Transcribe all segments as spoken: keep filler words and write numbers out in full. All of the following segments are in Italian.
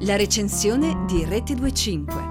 La recensione di Rete venticinque.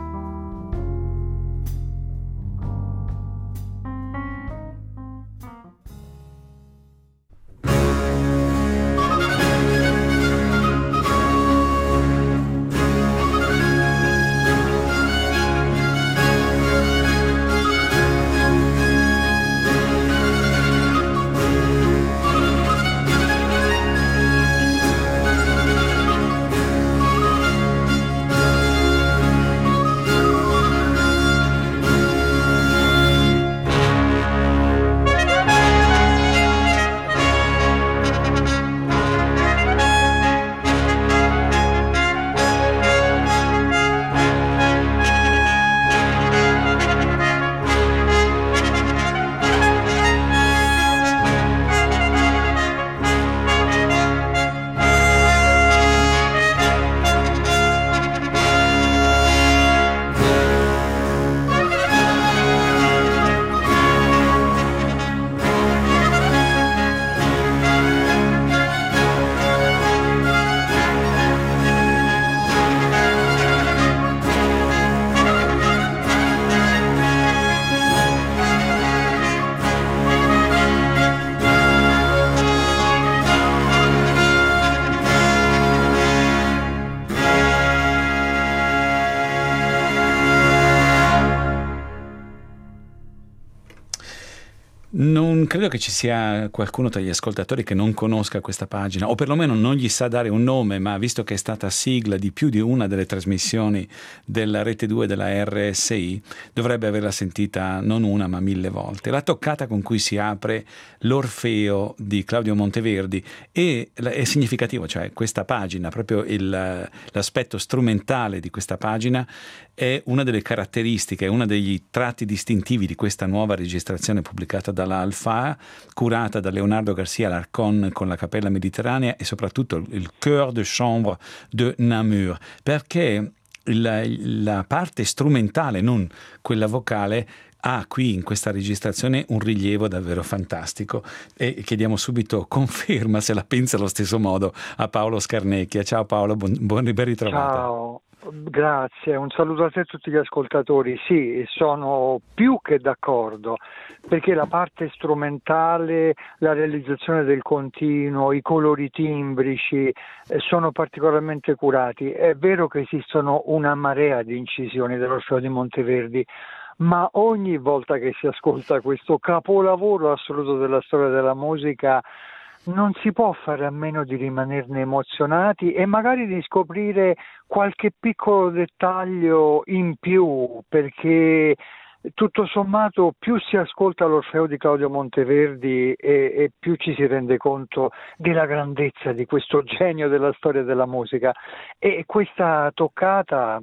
Non credo che ci sia qualcuno tra gli ascoltatori che non conosca questa pagina, o perlomeno non gli sa dare un nome, ma visto che è stata sigla di più di una delle trasmissioni della Rete due della R S I, dovrebbe averla sentita non una ma mille volte. La toccata con cui si apre l'Orfeo di Claudio Monteverdi e è significativo, cioè questa pagina, proprio il, l'aspetto strumentale di questa pagina è una delle caratteristiche, uno degli tratti distintivi di questa nuova registrazione pubblicata dalla Alfa, curata da Leonardo Garcia Larcon con la Cappella Mediterranea e soprattutto il Chœur de Chambre de Namur, perché la, la parte strumentale, non quella vocale, ha qui in questa registrazione un rilievo davvero fantastico e chiediamo subito conferma se la pensa allo stesso modo a Paolo Scarnecchia. Ciao Paolo, buon, buon ben ritrovata. Ciao. Grazie, un saluto a te e a tutti gli ascoltatori. Sì, sono più che d'accordo, perché la parte strumentale, la realizzazione del continuo, i colori timbrici eh, sono particolarmente curati. È vero che esistono una marea di incisioni dell'Orfeo di Monteverdi, ma ogni volta che si ascolta questo capolavoro assoluto della storia della musica non si può fare a meno di rimanerne emozionati e magari di scoprire qualche piccolo dettaglio in più, perché tutto sommato più si ascolta l'Orfeo di Claudio Monteverdi e, e più ci si rende conto della grandezza di questo genio della storia della musica. E questa toccata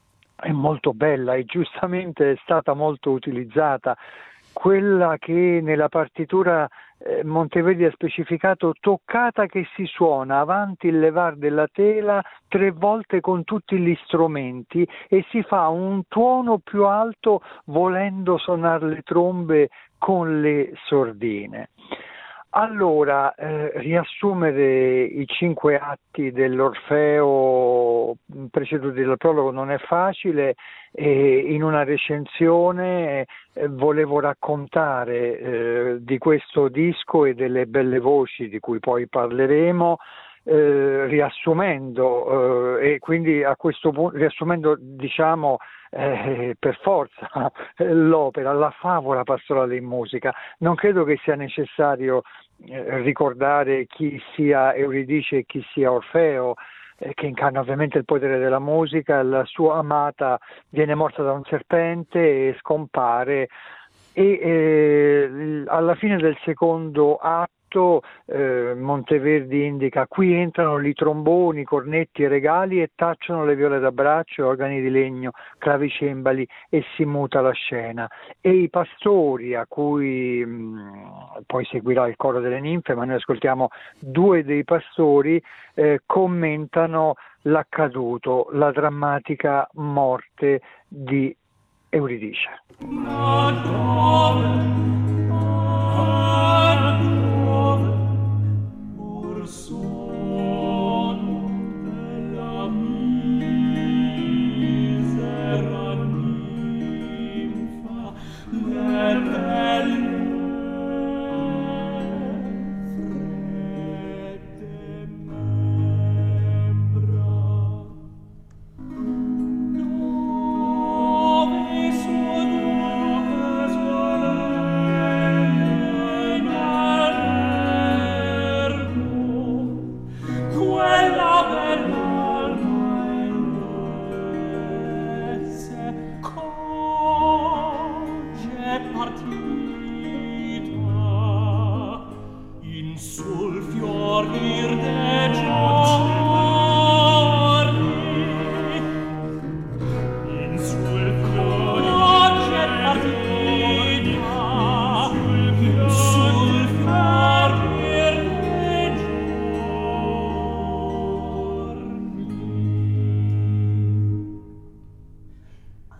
è molto bella e giustamente è stata molto utilizzata, quella che nella partitura eh, Monteverdi ha specificato: toccata che si suona avanti il levar della tela tre volte con tutti gli strumenti e si fa un tuono più alto volendo suonare le trombe con le sordine. Allora, eh, riassumere i cinque atti dell'Orfeo preceduti dal prologo non è facile, e in una recensione eh, volevo raccontare eh, di questo disco e delle belle voci di cui poi parleremo, eh, riassumendo eh, e quindi a questo punto riassumendo diciamo Eh, per forza l'opera, la favola pastorale in musica. Non credo che sia necessario eh, ricordare chi sia Euridice e chi sia Orfeo, eh, che incarna ovviamente il potere della musica. La sua amata viene morta da un serpente e scompare, e eh, alla fine del secondo atto Eh, Monteverdi indica: qui entrano i tromboni, cornetti e regali e tacciono le viole da braccio, organi di legno, clavicembali, e si muta la scena. E i pastori, a cui mh, poi seguirà il coro delle ninfe, ma noi ascoltiamo due dei pastori, eh, commentano l'accaduto, la drammatica morte di Euridice. Son della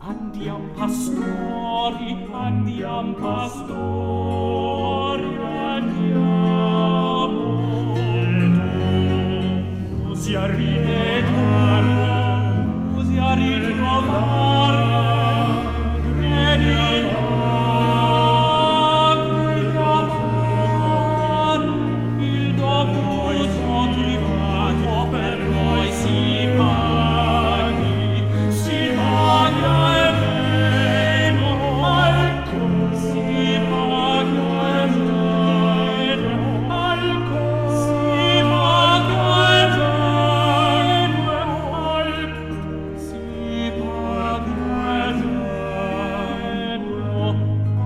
Andiam pastori, andiam pastori, andiamo. Usia ritrovare, usia ritrovare, il dovuto privato per noi si paghi, si paga e meno, alcun si paga e meno, alcun si paga e meno, alcun si paga e meno,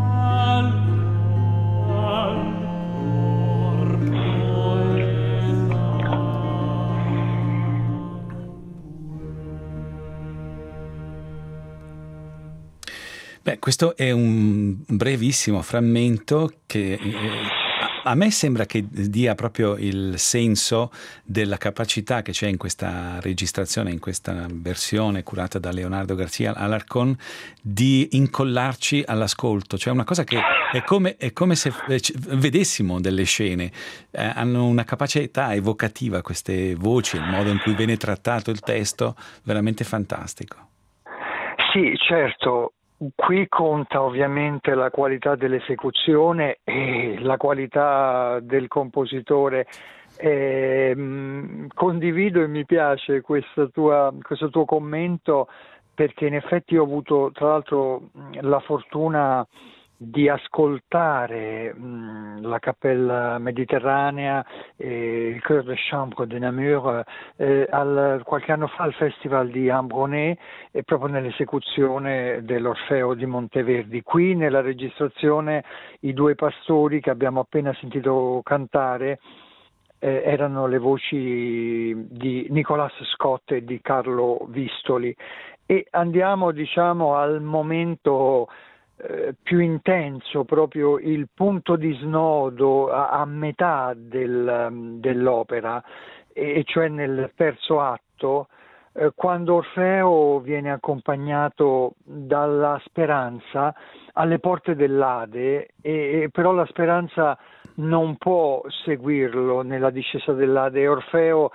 Beh, questo è un brevissimo frammento che eh, a me sembra che dia proprio il senso della capacità che c'è in questa registrazione, in questa versione curata da Leonardo García Alarcón, di incollarci all'ascolto. Cioè una cosa che è come, è come se vedessimo delle scene, eh, hanno una capacità evocativa queste voci, il modo in cui viene trattato il testo, veramente fantastico. Sì, certo. Qui conta ovviamente la qualità dell'esecuzione e la qualità del compositore. Eh, condivido e mi piace questa tua, questo tuo commento, perché in effetti ho avuto tra l'altro la fortuna di ascoltare mh, la Cappella Mediterranea e il Chœur de Chambre de Namur eh, al, qualche anno fa al Festival di Ambronay, e proprio nell'esecuzione dell'Orfeo di Monteverdi. Qui nella registrazione i due pastori che abbiamo appena sentito cantare eh, erano le voci di Nicolas Scott e di Carlo Vistoli. E andiamo diciamo al momento Eh, più intenso, proprio il punto di snodo a, a metà del, dell'opera, e, e cioè nel terzo atto, eh, quando Orfeo viene accompagnato dalla Speranza alle porte dell'Ade, e, e però la Speranza non può seguirlo nella discesa dell'Ade, e Orfeo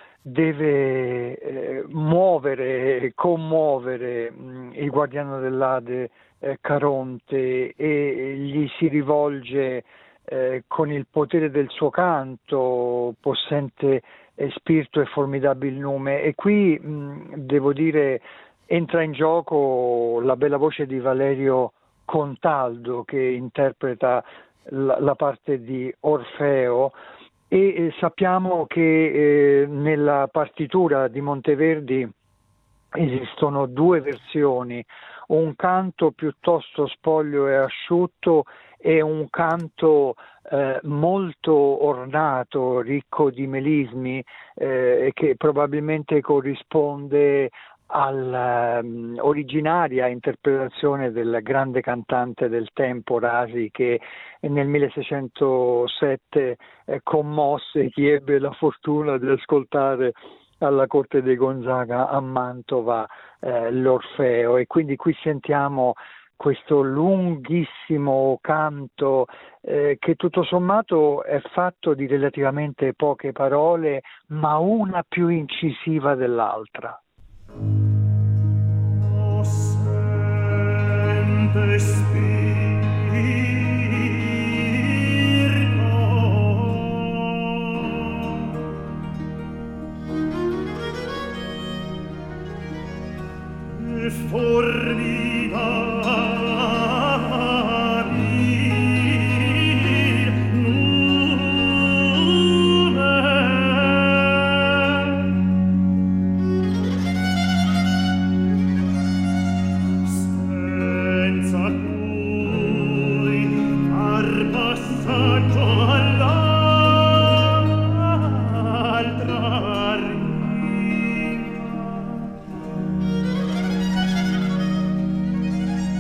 deve eh, muovere, commuovere mh, il guardiano dell'Ade eh, Caronte, e gli si rivolge eh, con il potere del suo canto, possente eh, spirito e formidabil nume. E qui mh, devo dire entra in gioco la bella voce di Valerio Contaldo, che interpreta la, la parte di Orfeo. E eh, sappiamo che eh, nella partitura di Monteverdi esistono due versioni, un canto piuttosto spoglio e asciutto e un canto eh, molto ornato, ricco di melismi, eh, che probabilmente corrisponde all'originaria um, interpretazione del grande cantante del tempo Rasi, che nel milleseicentosette eh, commosse chi ebbe la fortuna di ascoltare alla corte dei Gonzaga a Mantova eh, l'Orfeo. E quindi qui sentiamo questo lunghissimo canto eh, che tutto sommato è fatto di relativamente poche parole, ma una più incisiva dell'altra. O sente spirito, e formidabil nume, senza cui far passaggio all'altra riva.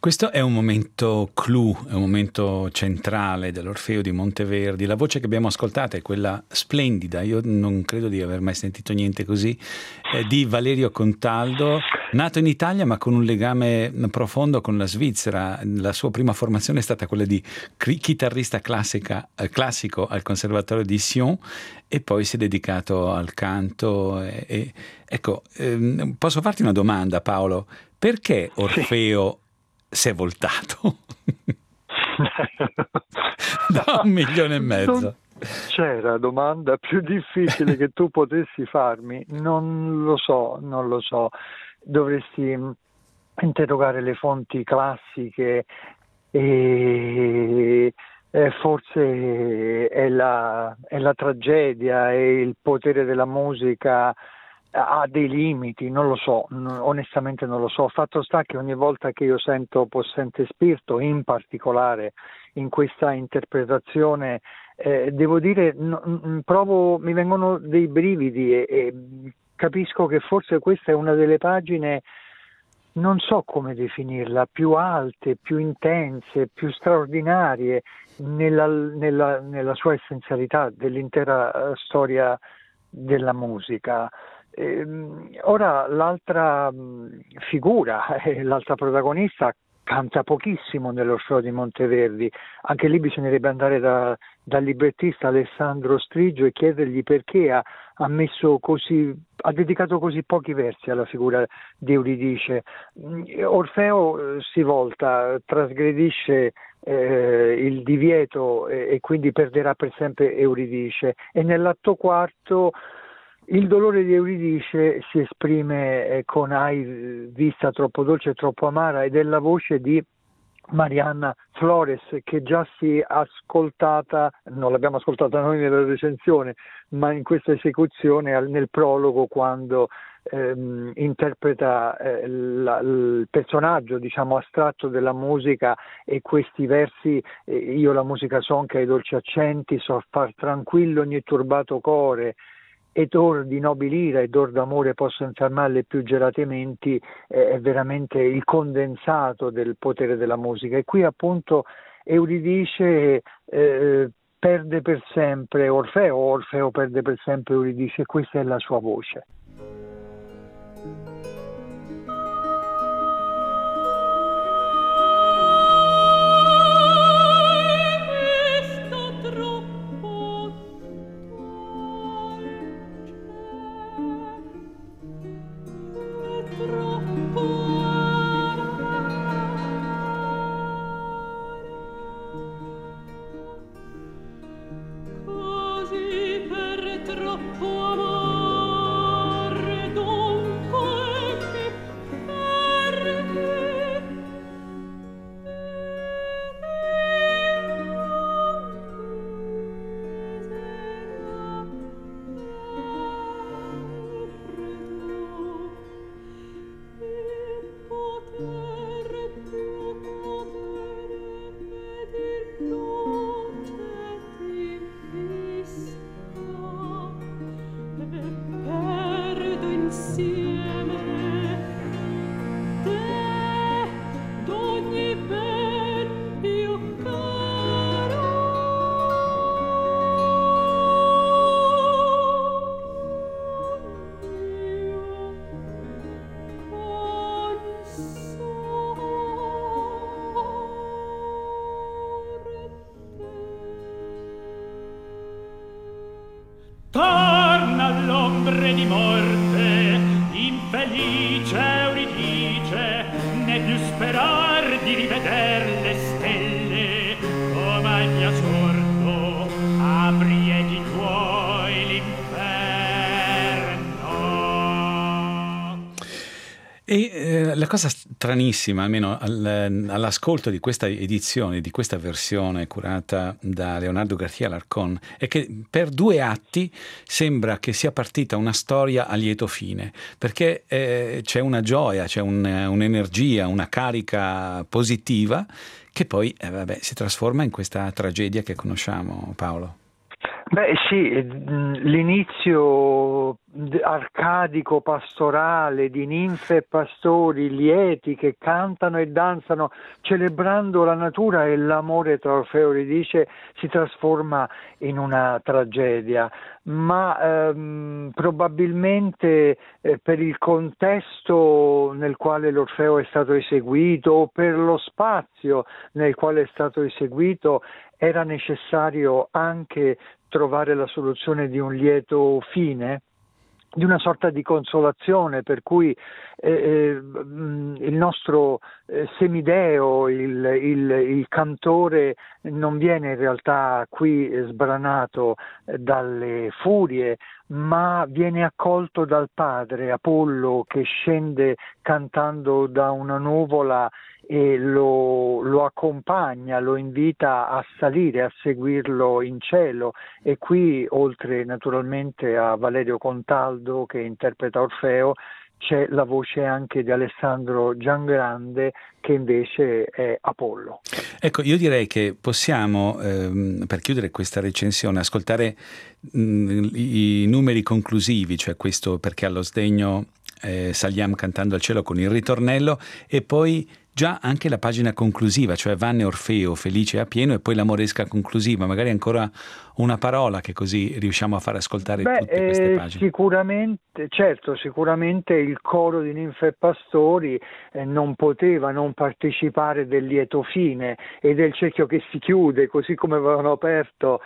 Questo è un momento clou, è un momento centrale dell'Orfeo di Monteverdi. La voce che abbiamo ascoltato è quella splendida, io non credo di aver mai sentito niente così, eh, di Valerio Contaldo, nato in Italia ma con un legame profondo con la Svizzera. La sua prima formazione è stata quella di chitarrista classica, eh, classico al Conservatorio di Sion, e poi si è dedicato al canto. E, e, ecco, ehm, posso farti una domanda, Paolo? Perché Orfeo... Sì. Si è voltato da un milione e mezzo. Non c'era domanda più difficile che tu potessi farmi, non lo so, non lo so. Dovresti interrogare le fonti classiche e, e forse è la, è la tragedia e il potere della musica. Ha dei limiti, non lo so, onestamente non lo so. Fatto sta che ogni volta che io sento Possente Spirito, in particolare in questa interpretazione, eh, devo dire, no, provo, mi vengono dei brividi e, e capisco che forse questa è una delle pagine, non so come definirla, più alte, più intense, più straordinarie nella, nella, nella sua essenzialità dell'intera storia della musica. Eh, ora l'altra figura, eh, l'altra protagonista canta pochissimo nell'Orfeo di Monteverdi, anche lì bisognerebbe andare da, dal librettista Alessandro Strigio e chiedergli perché ha, ha messo così, ha dedicato così pochi versi alla figura di Euridice. Orfeo eh, si volta, trasgredisce eh, il divieto e, e quindi perderà per sempre Euridice, e nell'atto quarto il dolore di Euridice si esprime eh, con Hai vista troppo dolce e troppo amara, ed è la voce di Marianna Flores, che già si è ascoltata, non l'abbiamo ascoltata noi nella recensione, ma in questa esecuzione nel prologo, quando ehm, interpreta eh, la, il personaggio, diciamo, astratto della musica, e questi versi: eh, io la musica son che ai dolci accenti, so far tranquillo ogni turbato core, ed or di nobili ira ed or d'amore posso infermare le più gelate menti. eh, è veramente il condensato del potere della musica. E qui appunto Euridice eh, perde per sempre Orfeo, Orfeo perde per sempre Euridice, e questa è la sua voce. Torna all'ombre di morte, infelice Euridice, né più sperar di riveder le stelle, come ai piaciorto apri e di tuoi l'inferno. E eh, la cosa stranissima, almeno al, all'ascolto di questa edizione, di questa versione curata da Leonardo García Alarcón, è che per due atti sembra che sia partita una storia a lieto fine, perché eh, c'è una gioia, c'è un, un'energia, una carica positiva, che poi eh, vabbè, si trasforma in questa tragedia che conosciamo, Paolo. Beh sì, l'inizio arcadico pastorale di ninfe e pastori lieti che cantano e danzano celebrando la natura e l'amore tra Orfeo e Euridice si trasforma in una tragedia, ma ehm, probabilmente eh, per il contesto nel quale l'Orfeo è stato eseguito o per lo spazio nel quale è stato eseguito era necessario anche trovare la soluzione di un lieto fine, di una sorta di consolazione per cui eh, eh, il nostro eh, semideo, il, il, il cantore non viene in realtà qui sbranato eh, dalle furie, ma viene accolto dal padre Apollo che scende cantando da una nuvola e lo, lo accompagna, lo invita a salire, a seguirlo in cielo, e qui oltre naturalmente a Valerio Contaldo che interpreta Orfeo c'è la voce anche di Alessandro Giangrande che invece è Apollo. Ecco, io direi che possiamo, ehm, per chiudere questa recensione, ascoltare mh, i numeri conclusivi, cioè questo perché allo sdegno eh, saliamo cantando al cielo con il ritornello, e poi già anche la pagina conclusiva, cioè Vanne Orfeo, felice a pieno, e poi la moresca conclusiva, magari ancora una parola che così riusciamo a far ascoltare Beh, tutte queste eh, pagine. Sicuramente, certo, sicuramente il coro di ninfe e pastori eh, non poteva non partecipare del lieto fine e del cerchio che si chiude, così come avevano aperto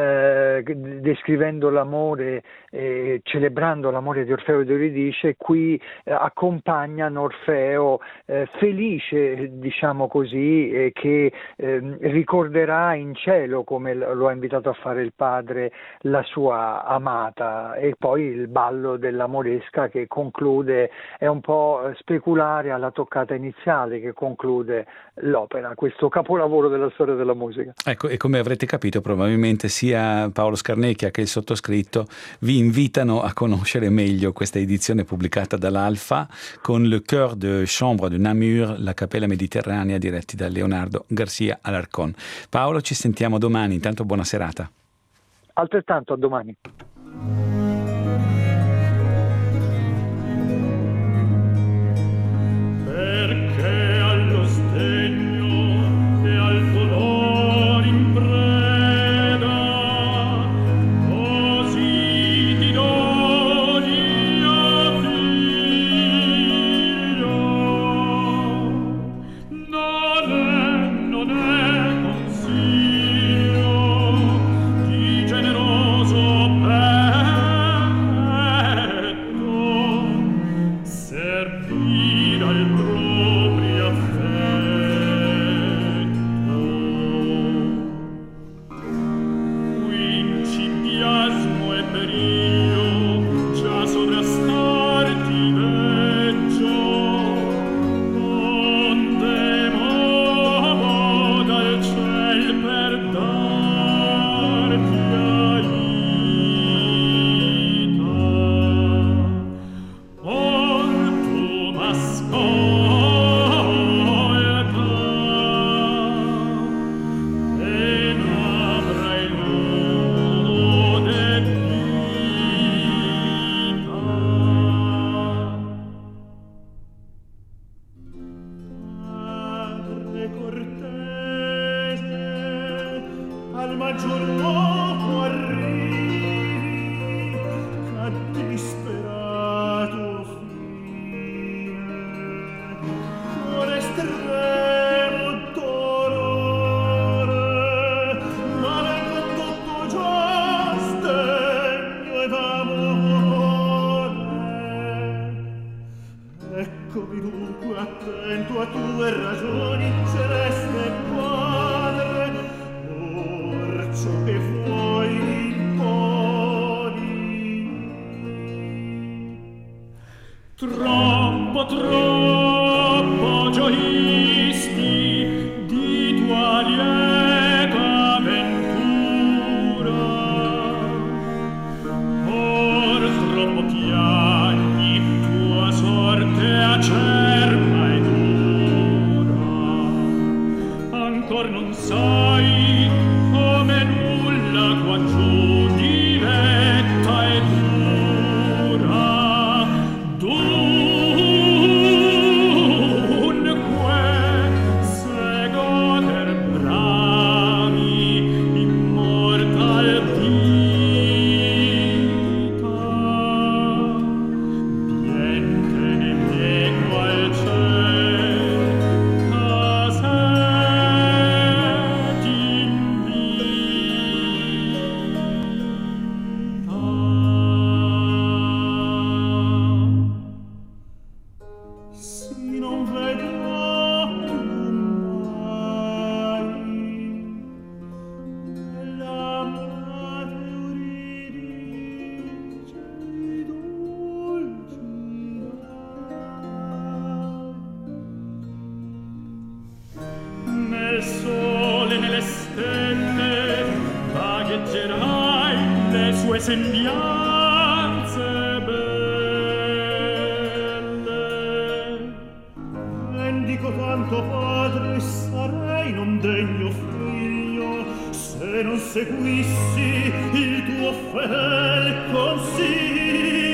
eh, descrivendo l'amore, eh, celebrando l'amore di Orfeo e di Euridice. Qui eh, accompagnano Orfeo eh, felice, diciamo così, eh, che eh, ricorderà in cielo, come lo ha invitato a fare il padre, la sua amata, e poi il ballo della moresca che conclude, è un po' speculare alla toccata iniziale che conclude l'opera, questo capolavoro della storia della musica. Ecco, e come avrete capito probabilmente sia Paolo Scarnecchia che il sottoscritto vi invitano a conoscere meglio questa edizione pubblicata dall'Alfa con Le Chœur de Chambre de Namur, la Cappella Mediterranea, diretti da Leonardo Garcia Alarcón. Paolo, ci sentiamo domani, intanto buona serata. Altrettanto, a domani. Perché allo sdegno e al dolore in preda, così ti doni a figlio. Non è, non è consiglio di generoso petto servire al proprio affetto. Principiasmo e periglio già sovrastarti veggio, onde muovo dal ciel per darti aita. Or tu m'ascolta e n'avrai lode vita. Padre cortese, al maggior modo arrivi, a disperato fine, con estremo dolore, ma nel condotto già sdegno ed amore. Eccomi dunque attento a tue ragioni, celeste Padre, or ciò che vuoi impone. leggerai le sue sembianze belle. Mendico tanto padre, sarei non degno figlio se non seguissi il tuo fedel consiglio.